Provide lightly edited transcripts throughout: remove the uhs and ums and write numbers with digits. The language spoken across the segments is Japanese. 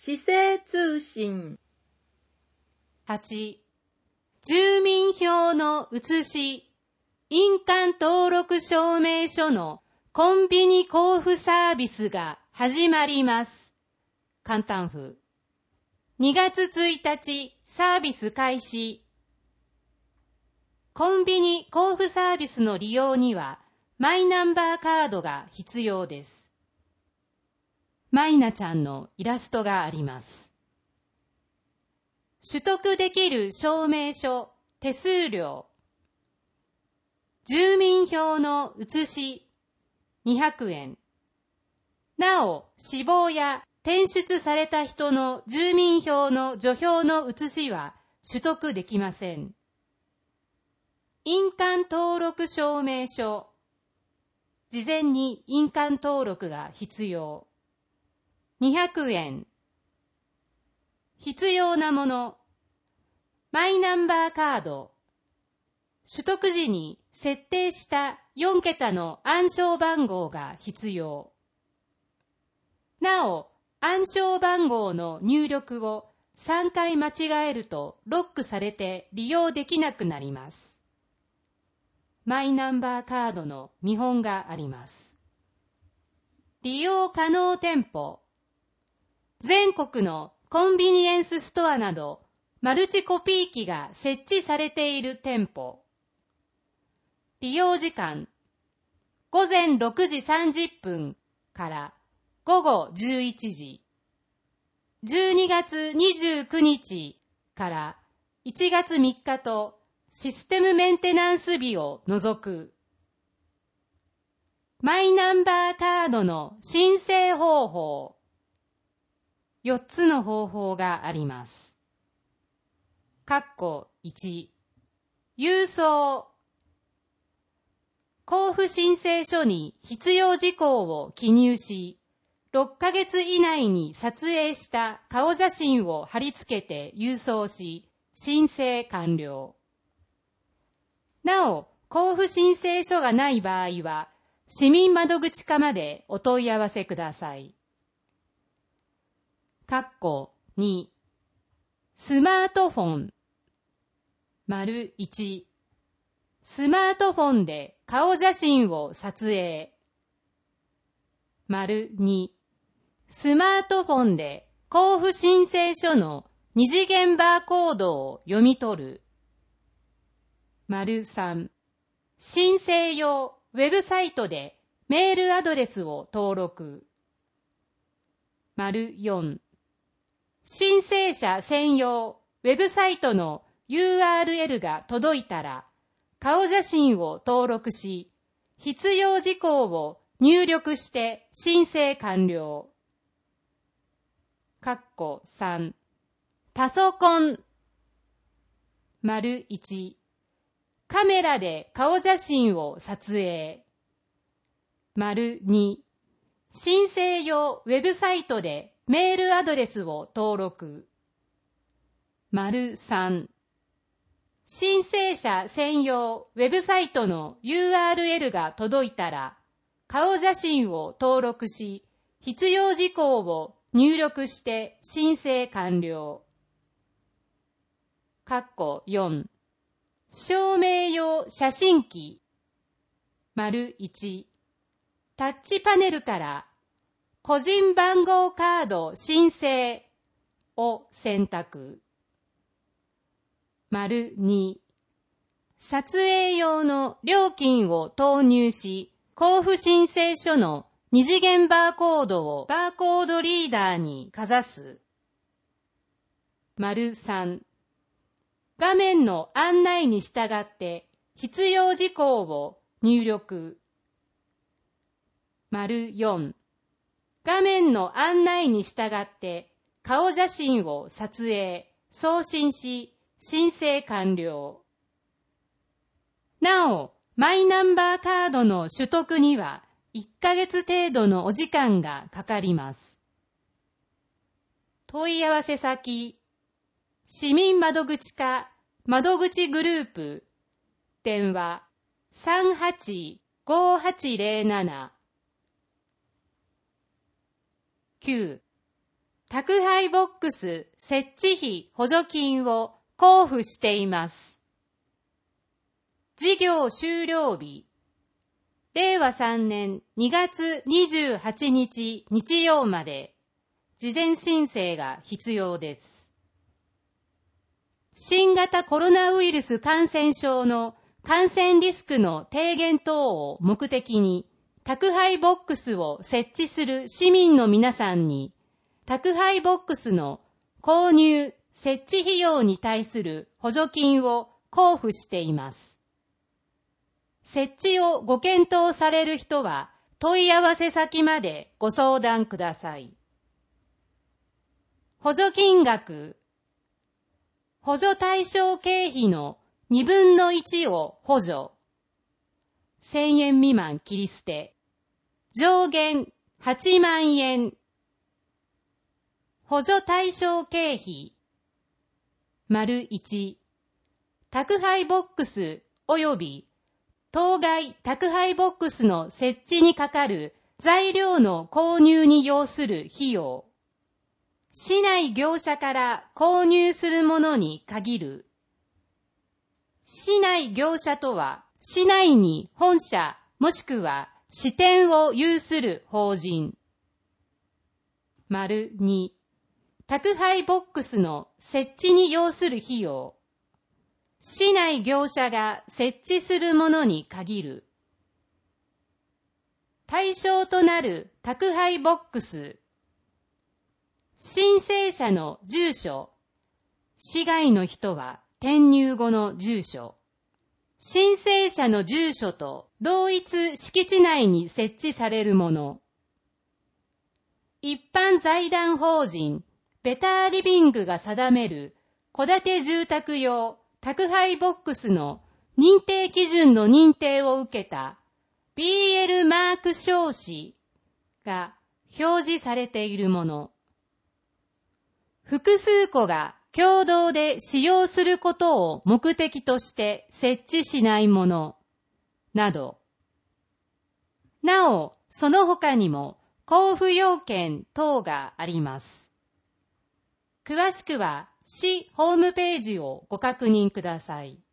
市政通信。 8、住民票の写し、印鑑登録証明書のコンビニ交付サービスが始まります。簡単風。2月1日、サービス開始。コンビニ交付サービスの利用には、マイナンバーカードが必要です。マイナちゃんのイラストがあります。取得できる証明書、手数料。住民票の写し、200円。なお、死亡や転出された人の住民票の除票の写しは取得できません。印鑑登録証明書。事前に印鑑登録が必要。200円。必要なもの。マイナンバーカード。取得時に設定した4桁の暗証番号が必要。なお、暗証番号の入力を3回間違えるとロックされて利用できなくなります。マイナンバーカードの見本があります。利用可能店舗。全国のコンビニエンスストアなどマルチコピー機が設置されている店舗。利用時間。午前6時30分から午後11時。12月29日から1月3日とシステムメンテナンス日を除く。マイナンバーカードの申請方法。4つの方法があります。1、郵送。交付申請書に必要事項を記入し、6ヶ月以内に撮影した顔写真を貼り付けて郵送し、申請完了。なお、交付申請書がない場合は、市民窓口課までお問い合わせください。2、スマートフォン。1、スマートフォンで顔写真を撮影。2、スマートフォンで交付申請書の二次元バーコードを読み取る。3、申請用ウェブサイトでメールアドレスを登録。4、申請者専用ウェブサイトの URL が届いたら、顔写真を登録し、必要事項を入力して申請完了。3、パソコン。1、カメラで顔写真を撮影。2、申請用ウェブサイトでメールアドレスを登録。3、申請者専用ウェブサイトの URL が届いたら、顔写真を登録し、必要事項を入力して申請完了。4、証明用写真機。1、タッチパネルから個人番号カード申請を選択。2、撮影用の料金を投入し、交付申請書の二次元バーコードをバーコードリーダーにかざす。3、画面の案内に従って必要事項を入力。4、画面の案内に従って顔写真を撮影、送信し、申請完了。なお、マイナンバーカードの取得には1ヶ月程度のお時間がかかります。問い合わせ先、市民窓口課窓口グループ、電話 385807。9、 宅配ボックス設置費補助金を交付しています。事業終了日、令和3年2月28日日曜まで、事前申請が必要です。新型コロナウイルス感染症の感染リスクの低減等を目的に、宅配ボックスを設置する市民の皆さんに、宅配ボックスの購入・設置費用に対する補助金を交付しています。設置をご検討される人は、問い合わせ先までご相談ください。補助金額、補助対象経費の2分の1を補助。1000円未満切り捨て。上限8万円。補助対象経費。1、宅配ボックス及び当該宅配ボックスの設置にかかる材料の購入に要する費用。市内業者から購入するものに限る。市内業者とは、市内に本社もしくは支店を有する法人。2、宅配ボックスの設置に要する費用。市内業者が設置するものに限る。対象となる宅配ボックス。申請者の住所。市外の人は転入後の住所。申請者の住所と同一敷地内に設置されるもの。一般財団法人ベターリビングが定める戸建て住宅用宅配ボックスの認定基準の認定を受けた BL マーク証紙が表示されているもの。複数戸が共同で使用することを目的として設置しないものなど。なお、その他にも交付要件等があります。詳しくは市ホームページをご確認ください。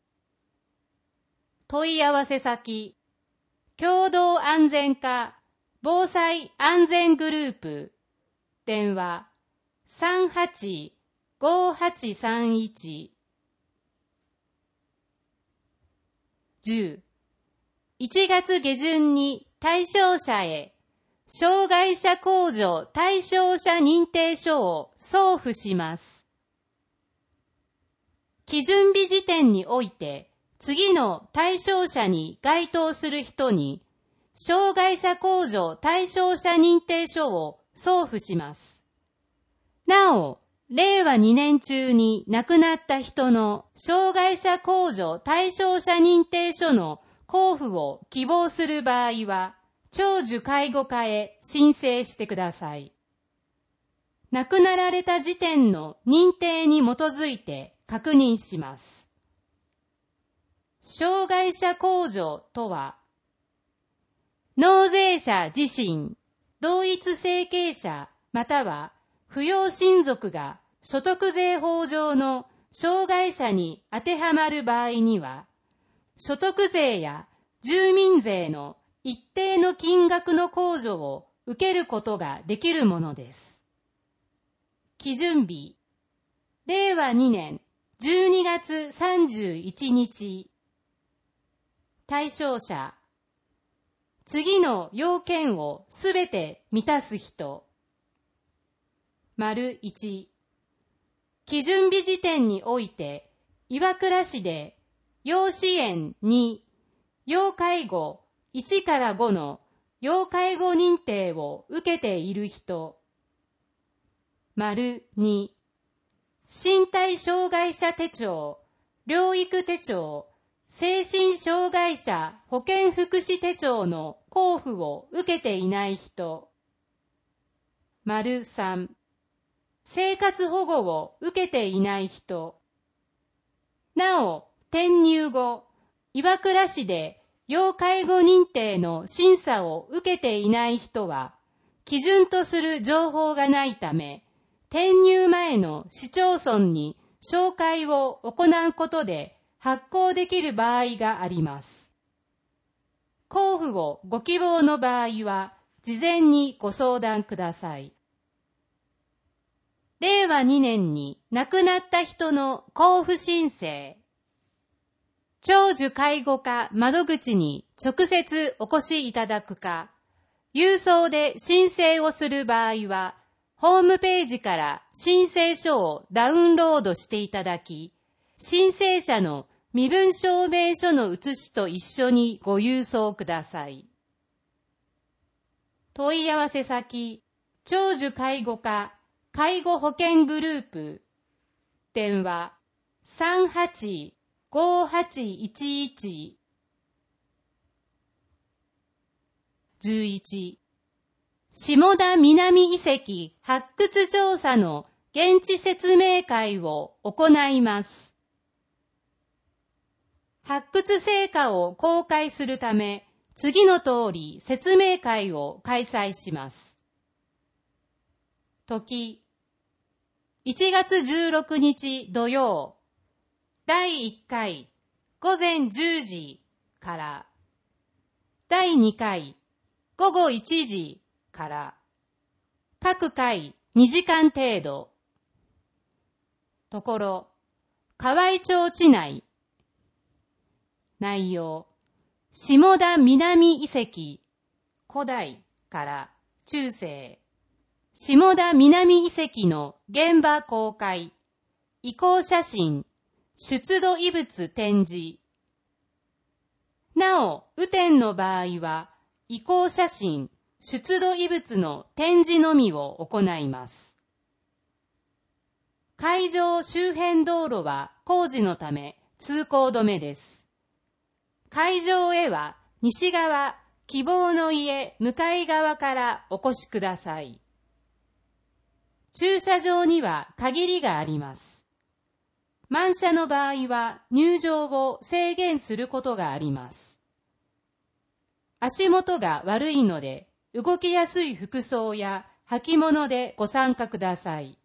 問い合わせ先、共同安全課防災安全グループ、電話385831 10、1月下旬に対象者へ障害者控除対象者認定書を送付します。基準日時点において次の対象者に該当する人に障害者控除対象者認定書を送付します。なお、令和2年中に亡くなった人の障害者控除対象者認定書の交付を希望する場合は、長寿介護課へ申請してください。亡くなられた時点の認定に基づいて確認します。障害者控除とは、納税者自身、同一生計者または扶養親族が所得税法上の障害者に当てはまる場合には、所得税や住民税の一定の金額の控除を受けることができるものです。基準日、令和2年12月31日。対象者、次の要件をすべて満たす人。1、基準日時点において、岩倉市で、要支援2、要介護1から5の要介護認定を受けている人。2、身体障害者手帳、療育手帳、精神障害者保健福祉手帳の交付を受けていない人。3、生活保護を受けていない人。なお、転入後、岩倉市で要介護認定の審査を受けていない人は、基準とする情報がないため、 転入前の市町村に照会を行うことで発行できる場合があります。交付をご希望の場合は、事前にご相談ください。令和2年に亡くなった人の交付申請。長寿介護課窓口に直接お越しいただくか、郵送で申請をする場合は、ホームページから申請書をダウンロードしていただき、申請者の身分証明書の写しと一緒にご郵送ください。問い合わせ先、長寿介護課介護保険グループ、電話 385811 11、下田南遺跡発掘調査の現地説明会を行います。発掘成果を公開するため、次の通り説明会を開催します。時、1月16日土曜、第1回午前10時から、第2回午後1時から、各回2時間程度。ところ、河合町地内。内容、下田南遺跡、古代から中世。下田南遺跡の現場公開、遺構写真、出土遺物展示。なお、雨天の場合は、遺構写真、出土遺物の展示のみを行います。会場周辺道路は工事のため通行止めです。会場へは西側、希望の家向かい側からお越しください。駐車場には限りがあります。満車の場合は入場を制限することがあります。足元が悪いので、動きやすい服装や履物でご参加ください。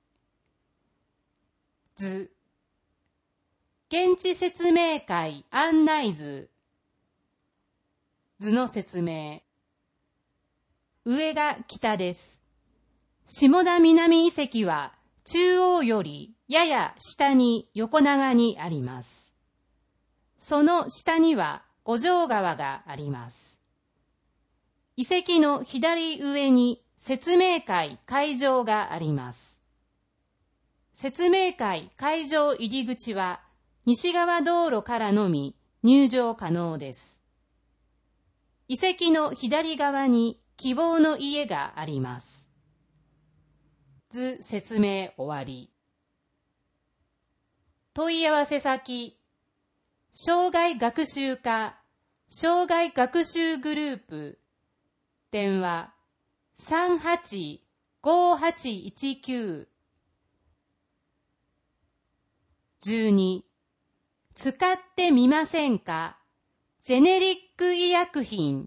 図。現地説明会案内図。図の説明。上が北です。下田南遺跡は中央よりやや下に横長にあります。その下には五条川があります。遺跡の左上に説明会会場があります。説明会会場入り口は西側道路からのみ入場可能です。遺跡の左側に希望の家があります。図説明終わり。問い合わせ先、障害学習課、障害学習グループ、電話 385819 12、使ってみませんか？ジェネリック医薬品。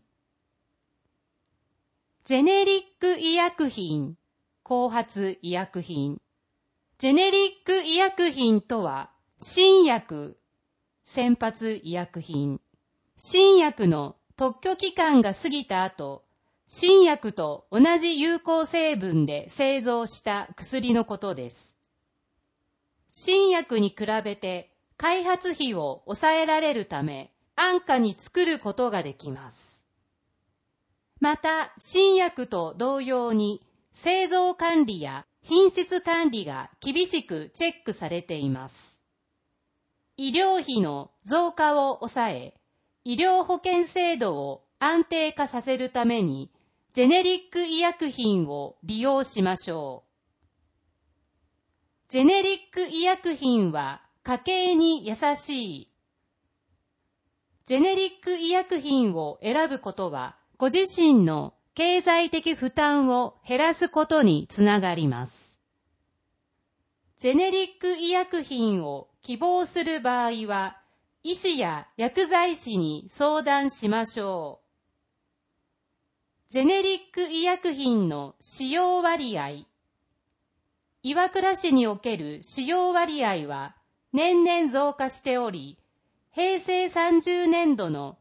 ジェネリック医薬品、後発医薬品。ジェネリック医薬品とは、新薬、先発医薬品。新薬の特許期間が過ぎた後、新薬と同じ有効成分で製造した薬のことです。新薬に比べて開発費を抑えられるため、安価に作ることができます。また、新薬と同様に製造管理や品質管理が厳しくチェックされています。医療費の増加を抑え、医療保険制度を安定化させるために、ジェネリック医薬品を利用しましょう。ジェネリック医薬品は家計に優しい。ジェネリック医薬品を選ぶことは、ご自身の経済的負担を減らすことにつながります。ジェネリック医薬品を希望する場合は、医師や薬剤師に相談しましょう。ジェネリック医薬品の使用割合。 岩倉市における使用割合は年々増加しており、平成30年度の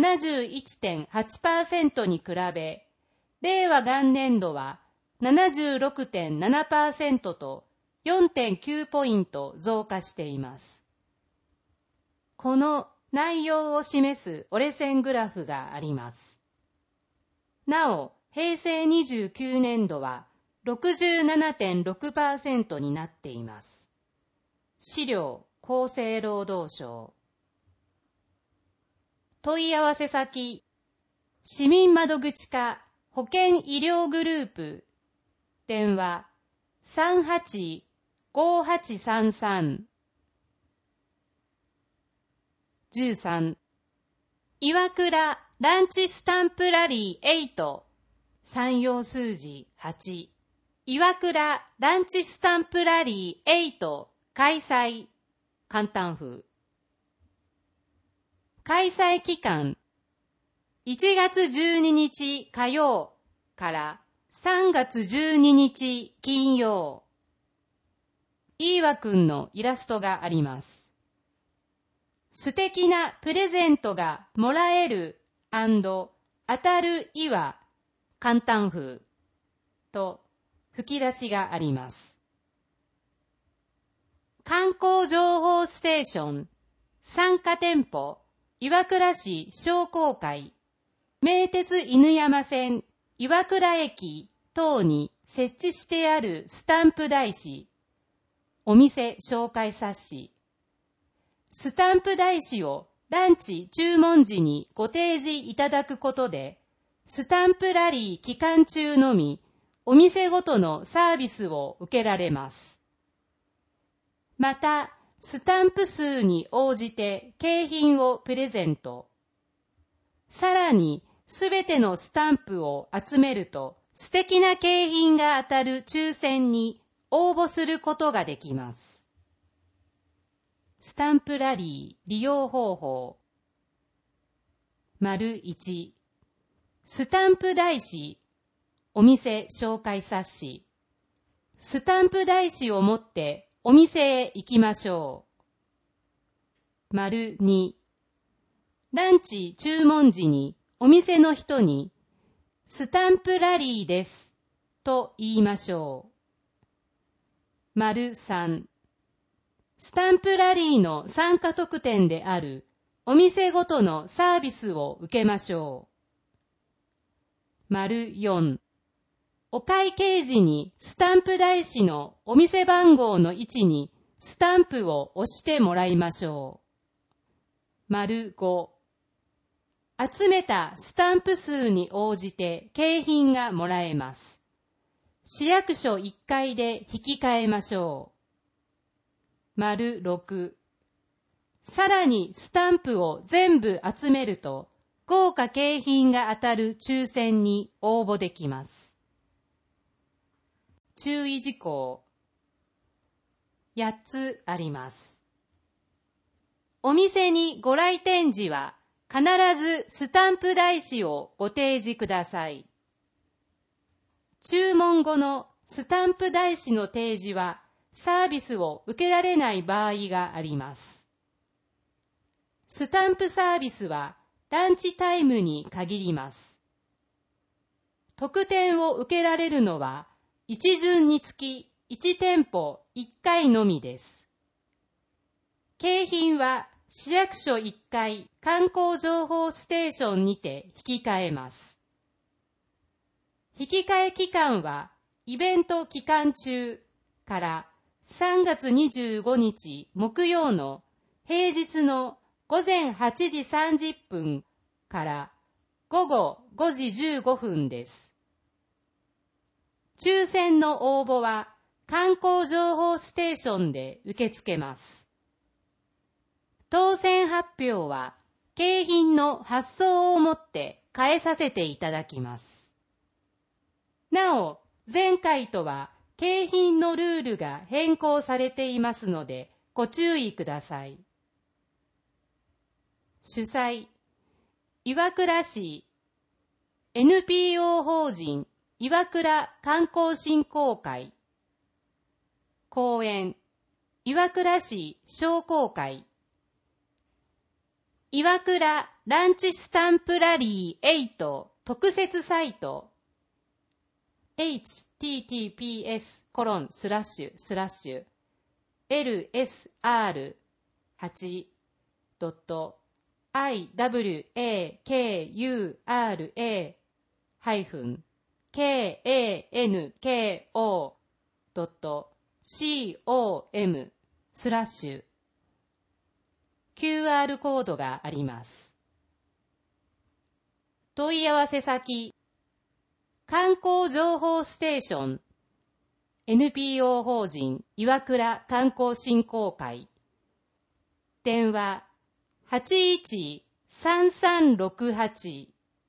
71.8% に比べ、令和元年度は 76.7% と 4.9 ポイント増加しています。この内容を示す折れ線グラフがあります。なお、平成29年度は 67.6% になっています。資料、厚生労働省。問い合わせ先、市民窓口課保健医療グループ、電話 38-5833 13、岩倉ランチスタンプラリー8、3用数字8、岩倉ランチスタンプラリー8開催、簡単風。開催期間、1月12日火曜から3月12日金曜。飯和くんのイラストがあります。素敵なプレゼントがもらえる&当たる岩、簡単風と吹き出しがあります。観光情報ステーション、参加店舗、岩倉市商工会、名鉄犬山線、岩倉駅等に設置してあるスタンプ台紙、お店紹介冊子、スタンプ台紙をランチ注文時にご提示いただくことで、スタンプラリー期間中のみ、お店ごとのサービスを受けられます。また、スタンプ数に応じて景品をプレゼント。さらに、すべてのスタンプを集めると、素敵な景品が当たる抽選に応募することができます。スタンプラリー利用方法。1、スタンプ台紙、お店紹介冊子。スタンプ台紙を持ってお店へ行きましょう。2、ランチ注文時にお店の人に、スタンプラリーです、と言いましょう。3、スタンプラリーの参加特典であるお店ごとのサービスを受けましょう。4、お会計時にスタンプ台紙のお店番号の位置にスタンプを押してもらいましょう。5、集めたスタンプ数に応じて景品がもらえます。市役所1階で引き換えましょう。6、さらにスタンプを全部集めると豪華景品が当たる抽選に応募できます。注意事項8つあります。お店にご来店時は必ずスタンプ台紙をご提示ください。注文後のスタンプ台紙の提示はサービスを受けられない場合があります。スタンプサービスはランチタイムに限ります。特典を受けられるのは一巡につき1店舗1回のみです。景品は市役所1階観光情報ステーションにて引き換えます。引き換え期間はイベント期間中から3月25日木曜の平日の午前8時30分から午後5時15分です。抽選の応募は観光情報ステーションで受け付けます。当選発表は景品の発送をもって返させていただきます。なお、前回とは景品のルールが変更されていますのでご注意ください。主催、岩倉市 NPO 法人岩倉観光振興会。 公園、岩倉市商工会。岩倉ランチスタンプラリー8特設サイト lsr-8.iwakura-kanko.com/QR コードがあります。問い合わせ先、観光情報ステーション、NPO 法人岩倉観光振興会。電話、81-3368。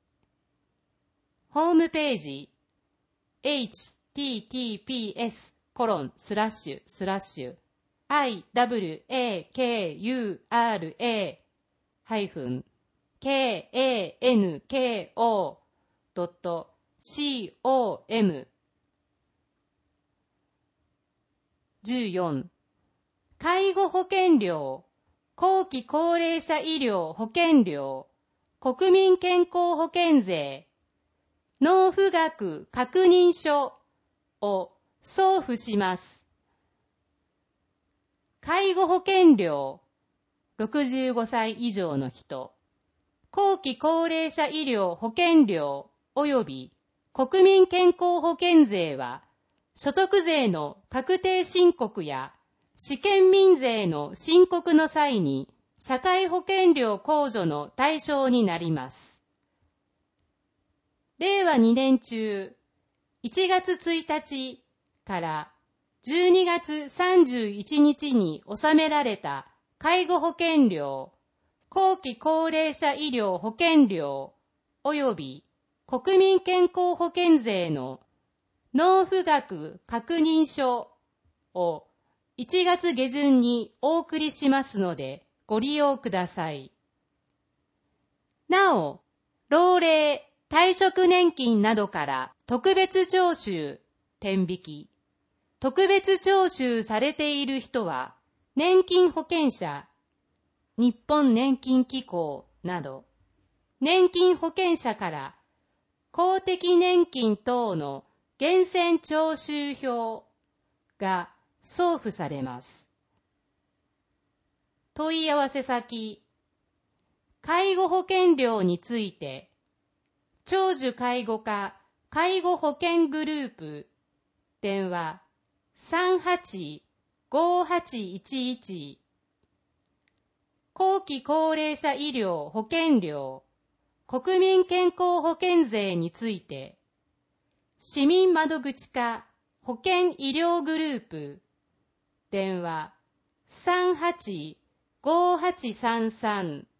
ホームページ、https://iwakura-kanko.com。 14. 介護保険料、後期高齢者医療保険料、国民健康保険税、納付額確認書を送付します。介護保険料、65歳以上の人、後期高齢者医療保険料及び国民健康保険税は、所得税の確定申告や試験民税の申告の際に社会保険料控除の対象になります。令和2年中、1月1日から12月31日に納められた介護保険料、後期高齢者医療保険料及び国民健康保険税の納付額確認書を1月下旬にお送りしますのでご利用ください。なお、老齢、退職年金などから特別徴収、天引き、特別徴収されている人は、年金保険者、日本年金機構など、年金保険者から公的年金等の源泉徴収票が送付されます。問い合わせ先、介護保険料について、長寿介護課介護保険グループ、電話 38-5811。後期高齢者医療保険料、国民健康保険税について、市民窓口課保険医療グループ、電話 38-5833。